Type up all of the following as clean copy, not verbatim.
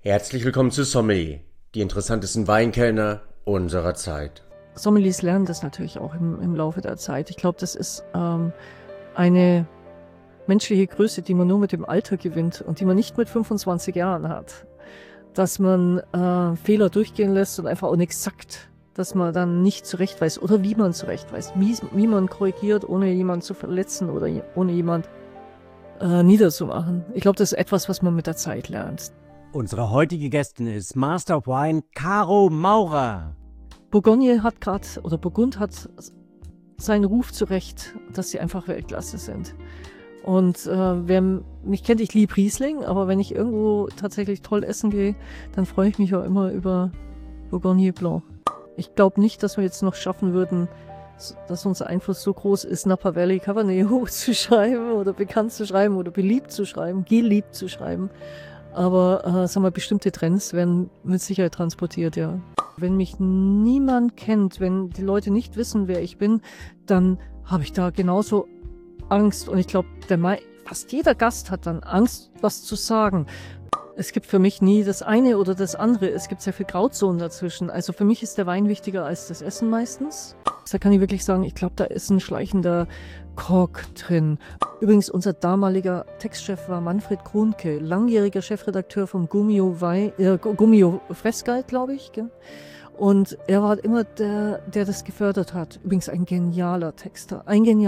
Herzlich willkommen zu Sommelier, die interessantesten Weinkellner unserer Zeit. Sommeliers lernen das natürlich auch im Laufe der Zeit. Ich glaube, das ist eine menschliche Größe, die man nur mit dem Alter gewinnt und die man nicht mit 25 Jahren hat. Dass man Fehler durchgehen lässt und einfach auch nichts sagt, dass man dann nicht zurecht weiß oder wie man zurecht weiß, wie man korrigiert, ohne jemanden zu verletzen oder ohne jemanden niederzumachen. Ich glaube, das ist etwas, was man mit der Zeit lernt. Unsere heutige Gästin ist Master of Wine Caro Maurer. Burgund hat seinen Ruf zurecht, dass sie einfach Weltklasse sind. Und wer mich kennt, ich liebe Riesling, aber wenn ich irgendwo tatsächlich toll essen gehe, dann freue ich mich auch immer über Bourgogne Blanc. Ich glaube nicht, dass wir jetzt noch schaffen würden, dass unser Einfluss so groß ist, Napa Valley Cabernet hochzuschreiben oder bekannt zu schreiben oder beliebt zu schreiben, geliebt zu schreiben. Aber sagen wir, bestimmte Trends werden mit Sicherheit transportiert, ja. Wenn mich niemand kennt, wenn die Leute nicht wissen, wer ich bin, dann habe ich da genauso Angst. Und ich glaube, fast jeder Gast hat dann Angst, was zu sagen. Es gibt für mich nie das eine oder das andere. Es gibt sehr viel Grauzonen dazwischen. Also für mich ist der Wein wichtiger als das Essen meistens. Da kann ich wirklich sagen, ich glaube, da ist ein schleichender Kork drin. Übrigens, unser damaliger Textchef war Manfred Kronke, langjähriger Chefredakteur vom Gummio Fressguide, glaube ich. Gell? Und er war immer der das gefördert hat. Übrigens ein genialer Texter.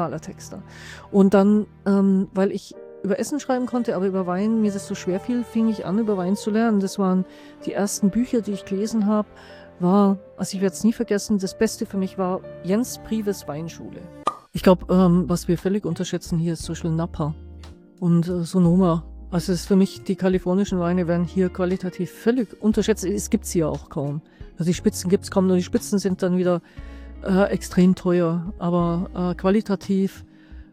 Und dann, weil ich über Essen schreiben konnte, aber über Wein mir das so schwer fiel, fing ich an, über Wein zu lernen. Das waren die ersten Bücher, die ich gelesen habe. Also ich werde es nie vergessen, das Beste für mich war Jens Prives Weinschule. Ich glaube, was wir völlig unterschätzen hier ist Social Napa und Sonoma. Also es ist für mich, die kalifornischen Weine werden hier qualitativ völlig unterschätzt. Es gibt sie ja auch kaum. Also die Spitzen gibt es kaum, nur die Spitzen sind dann wieder extrem teuer. Aber qualitativ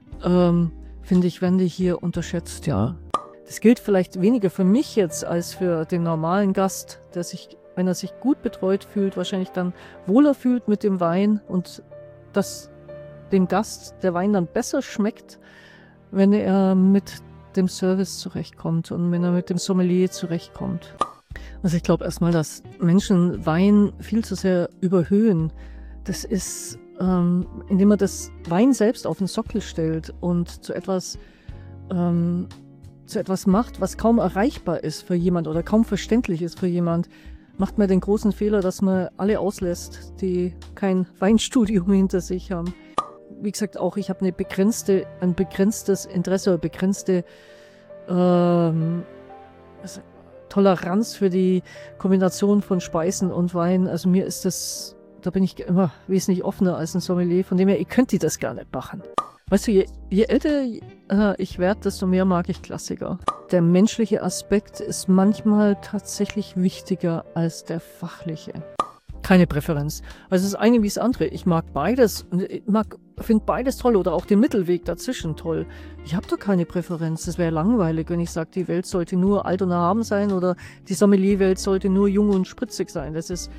finde ich, werden die hier unterschätzt, ja. Das gilt vielleicht weniger für mich jetzt als für den normalen Gast, der sich, wenn er sich gut betreut fühlt, wahrscheinlich dann wohler fühlt mit dem Wein und dass dem Gast der Wein dann besser schmeckt, wenn er mit dem Service zurechtkommt und wenn er mit dem Sommelier zurechtkommt. Also ich glaube erstmal, dass Menschen Wein viel zu sehr überhöhen. Das ist, indem man das Wein selbst auf den Sockel stellt und zu etwas macht, was kaum erreichbar ist für jemand oder kaum verständlich ist für jemand, macht man den großen Fehler, dass man alle auslässt, die kein Weinstudium hinter sich haben. Wie gesagt, auch ich habe ein begrenztes Interesse oder begrenzte Toleranz für die Kombination von Speisen und Wein. Also mir ist das, da bin ich immer wesentlich offener als ein Sommelier. Von dem her, ihr könnt die das gar nicht machen. Weißt du, je älter ich werde, desto mehr mag ich Klassiker. Der menschliche Aspekt ist manchmal tatsächlich wichtiger als der fachliche. Keine Präferenz. Also das eine wie das andere. Ich mag beides. Finde beides toll oder auch den Mittelweg dazwischen toll. Ich habe da keine Präferenz. Das wäre langweilig, wenn ich sage, die Welt sollte nur alt und erhaben sein oder die Sommelierwelt sollte nur jung und spritzig sein. Das ist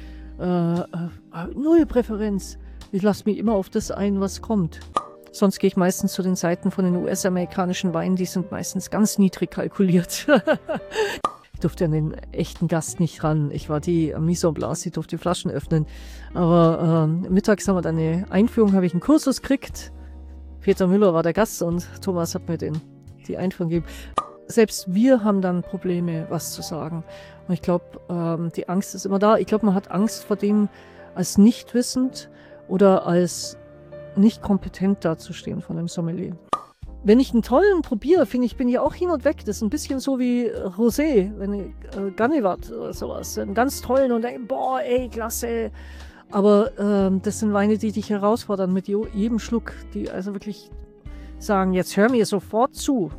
null Präferenz. Ich lasse mich immer auf das ein, was kommt. Sonst gehe ich meistens zu den Seiten von den US-amerikanischen Weinen. Die sind meistens ganz niedrig kalkuliert. Ich durfte an den echten Gast nicht ran. Ich war die Mise en place, die durfte die Flaschen öffnen. Aber mittags haben wir dann eine Einführung, habe ich einen Kursus gekriegt. Peter Müller war der Gast und Thomas hat mir die Einführung gegeben. Selbst wir haben dann Probleme, was zu sagen. Und ich glaube, die Angst ist immer da. Ich glaube, man hat Angst vor dem, als nicht wissend oder als nicht kompetent dazustehen von einem Sommelier. Wenn ich einen tollen probiere, finde ich, bin ich auch hin und weg. Das ist ein bisschen so wie Rosé, wenn ich Gannewat oder sowas. Einen ganz tollen und denke, boah, ey, klasse. Aber das sind Weine, die dich herausfordern mit jedem Schluck, die also wirklich sagen, jetzt hör mir sofort zu.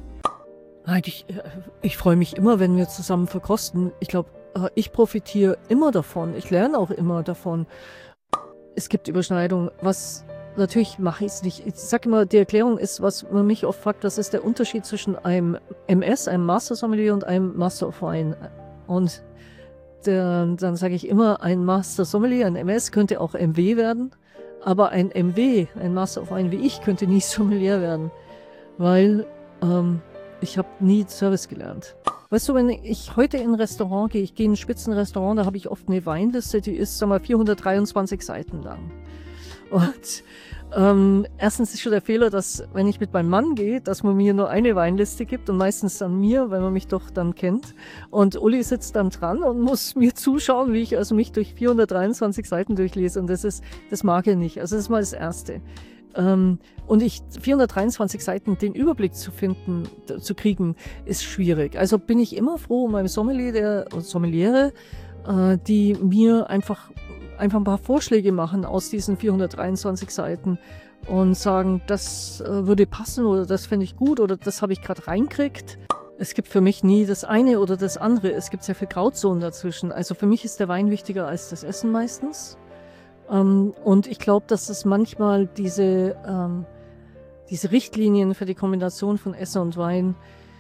Ich freue mich immer, wenn wir zusammen verkosten. Ich glaube, ich profitiere immer davon. Ich lerne auch immer davon. Es gibt Überschneidungen. Natürlich mache ich es nicht. Ich sage immer, die Erklärung ist, was man mich oft fragt, das ist der Unterschied zwischen einem MS, einem Master Sommelier und einem Master of Wine. Und dann sage ich immer, ein Master Sommelier, ein MS könnte auch MW werden, aber ein MW, ein Master of Wine wie ich, könnte nie Sommelier werden, weil ich habe nie Service gelernt. Weißt du, wenn ich heute in ein Restaurant gehe, ich gehe in ein Spitzenrestaurant, da habe ich oft eine Weinliste, die ist, sagen wir mal, 423 Seiten lang. Und erstens ist schon der Fehler, dass, wenn ich mit meinem Mann gehe, dass man mir nur eine Weinliste gibt und meistens dann mir, weil man mich doch dann kennt. Und Uli sitzt dann dran und muss mir zuschauen, wie ich also mich durch 423 Seiten durchlese. Und das mag er nicht. Also das ist mal das Erste. Und 423 Seiten den Überblick zu kriegen, ist schwierig. Also bin ich immer froh um meinen Sommeliere, die mir einfach ein paar Vorschläge machen aus diesen 423 Seiten und sagen, das würde passen oder das finde ich gut oder das habe ich gerade reinkriegt. Es gibt für mich nie das eine oder das andere. Es gibt sehr viel Grauzonen dazwischen. Also für mich ist der Wein wichtiger als das Essen meistens. Und ich glaube, dass es manchmal diese Richtlinien für die Kombination von Essen und Wein,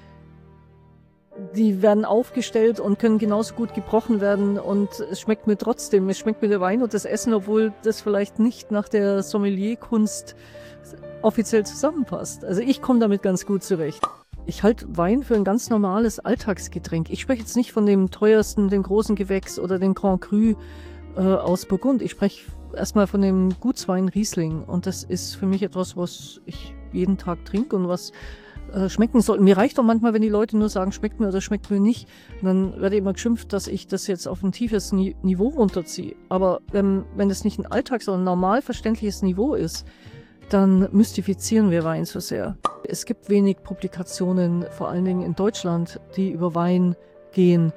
die werden aufgestellt und können genauso gut gebrochen werden und es schmeckt mir trotzdem. Es schmeckt mir der Wein und das Essen, obwohl das vielleicht nicht nach der Sommelierkunst offiziell zusammenpasst. Also ich komme damit ganz gut zurecht. Ich halte Wein für ein ganz normales Alltagsgetränk. Ich spreche jetzt nicht von dem teuersten, dem großen Gewächs oder dem Grand Cru aus Burgund. Ich spreche erstmal von dem Gutswein Riesling und das ist für mich etwas, was ich jeden Tag trinke und was schmecken soll. Mir reicht doch manchmal, wenn die Leute nur sagen, schmeckt mir oder schmeckt mir nicht. Und dann werde immer geschimpft, dass ich das jetzt auf ein tiefes Niveau runterziehe. Aber wenn das nicht ein Alltags- sondern ein normal verständliches Niveau ist, dann mystifizieren wir Wein so sehr. Es gibt wenig Publikationen, vor allen Dingen in Deutschland, die über Wein gehen.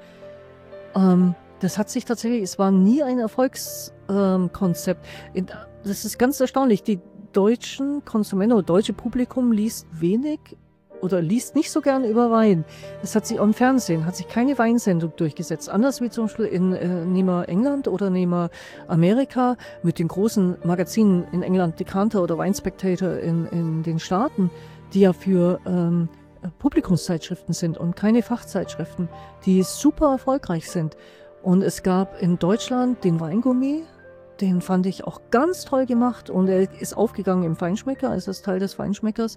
Das hat sich tatsächlich, es war nie ein Erfolgskonzept. Das ist ganz erstaunlich. Die deutschen Konsumenten oder deutsche Publikum liest wenig oder liest nicht so gern über Wein. Es hat sich auch im Fernsehen, hat sich keine Weinsendung durchgesetzt. Anders wie zum Beispiel nehmen wir England oder nehmen wir Amerika mit den großen Magazinen in England, Decanter oder Wine Spectator in den Staaten, die ja für Publikumszeitschriften sind und keine Fachzeitschriften, die super erfolgreich sind. Und es gab in Deutschland den Weingourmet, den fand ich auch ganz toll gemacht und er ist aufgegangen im Feinschmecker, also ist Teil des Feinschmeckers.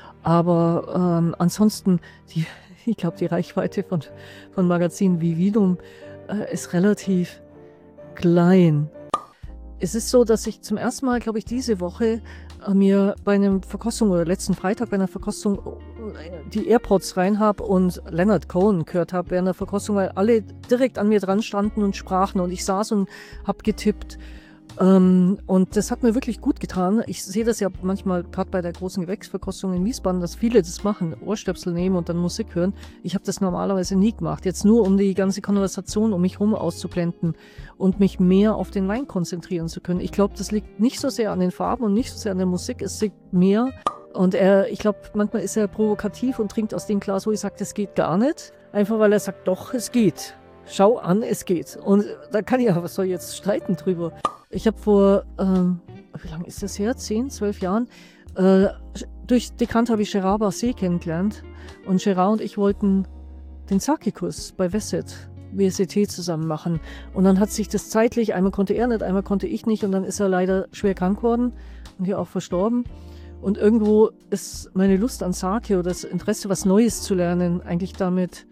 Aber ansonsten, ich glaube, die Reichweite von Magazinen wie Vinum ist relativ klein. Es ist so, dass ich zum ersten Mal, glaube ich, diese Woche mir bei einer Verkostung oder letzten Freitag bei einer Verkostung die AirPods rein habe und Leonard Cohen gehört habe während der Verkostung, weil alle direkt an mir dran standen und sprachen und ich saß und habe getippt. Und das hat mir wirklich gut getan. Ich sehe das ja manchmal gerade bei der großen Gewächsverkostung in Wiesbaden, dass viele das machen, Ohrstöpsel nehmen und dann Musik hören. Ich habe das normalerweise nie gemacht. Jetzt nur, um die ganze Konversation um mich herum auszublenden und mich mehr auf den Wein konzentrieren zu können. Ich glaube, das liegt nicht so sehr an den Farben und nicht so sehr an der Musik. Es liegt mehr. Und ich glaube, manchmal ist er provokativ und trinkt aus dem Glas, wo ich sage, das geht gar nicht. Einfach weil er sagt, doch, es geht. Schau an, es geht. Und da kann ich ja, was soll ich jetzt streiten drüber? Ich habe vor, wie lange ist das her? 10, 12 Jahren, durch Decanter habe ich Gérard Basset kennengelernt. Und Gérard und ich wollten den Sake-Kurs bei WSET zusammen machen. Und dann hat sich das zeitlich, einmal konnte er nicht, einmal konnte ich nicht. Und dann ist er leider schwer krank geworden und hier auch verstorben. Und irgendwo ist meine Lust an Sake oder das Interesse, was Neues zu lernen, eigentlich damit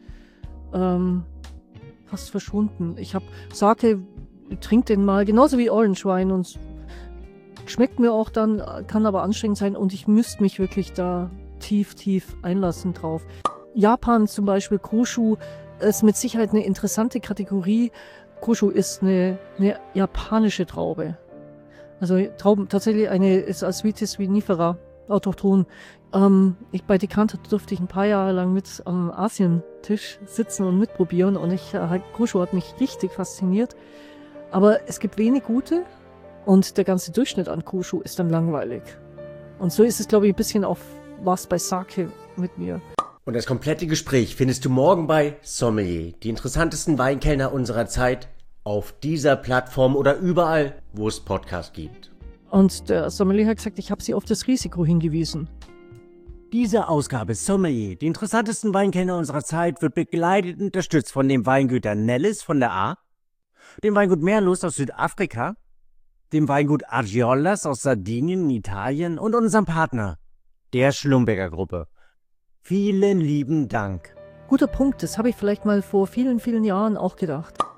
fast verschwunden. Ich habe Sake, trinke den mal, genauso wie Orange Wine und schmeckt mir auch dann, kann aber anstrengend sein und ich müsste mich wirklich da tief einlassen drauf. Japan zum Beispiel, Koshu, ist mit Sicherheit eine interessante Kategorie. Koshu ist eine japanische Traube. Also Trauben, tatsächlich ist als Vitis vinifera, autochthon. Bei Decanter durfte ich ein paar Jahre lang mit am Asientisch sitzen und mitprobieren und Koshu hat mich richtig fasziniert. Aber es gibt wenig gute und der ganze Durchschnitt an Koshu ist dann langweilig. Und so ist es, glaube ich, ein bisschen auf was bei Sake mit mir. Und das komplette Gespräch findest du morgen bei Sommelier, die interessantesten Weinkellner unserer Zeit, auf dieser Plattform oder überall, wo es Podcasts gibt. Und der Sommelier hat gesagt, ich habe Sie auf das Risiko hingewiesen. Diese Ausgabe Sommelier, die interessantesten Weinkellner unserer Zeit, wird begleitet und unterstützt von den Weingütern Nellis von der A, dem Weingut Merlus aus Südafrika, dem Weingut Argiolas aus Sardinien in Italien und unserem Partner, der Schlumberger Gruppe. Vielen lieben Dank. Guter Punkt, das habe ich vielleicht mal vor vielen, vielen Jahren auch gedacht.